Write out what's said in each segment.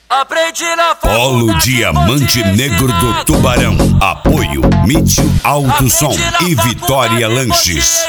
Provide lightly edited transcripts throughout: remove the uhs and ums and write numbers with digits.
Aprendi na Polo Diamante Negro do Tubarão. Apoio Mítil Alto Som e Vitória Lanches.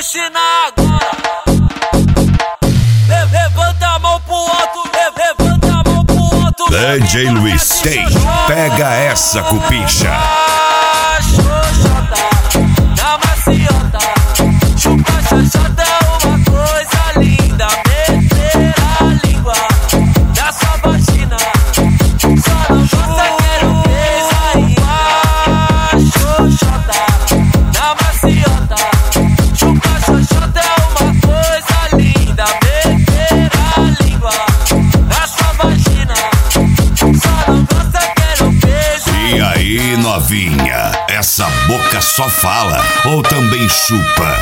Levanta a mão pro alto, levanta a mão pro alto. DJ Luiz tem. Pega essa cupincha. Xoxota, na maciota. Chupa xoxota é uma coisa linda. Meter a língua na sua vagina. Só não gosta, quero beijo aí. Xoxota, na maciota. Chupa xoxota é uma coisa linda. Meter a língua na sua vagina. Só não gosta, quero beijo. E aí, novinha? Essa boca só fala ou também chupa?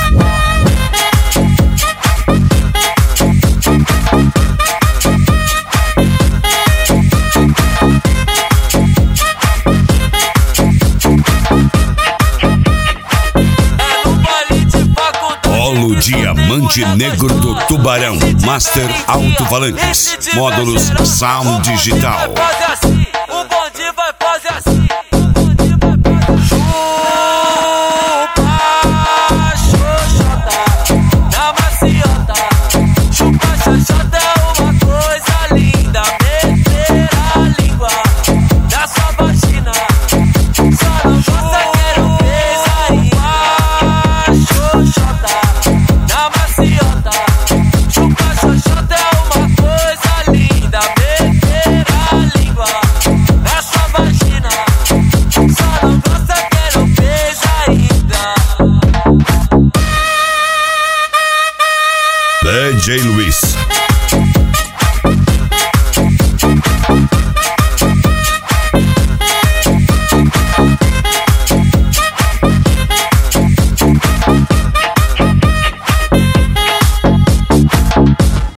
Polo Diamante Negro do Tubarão. Master Alto-Falantes. Módulos Sound Digital.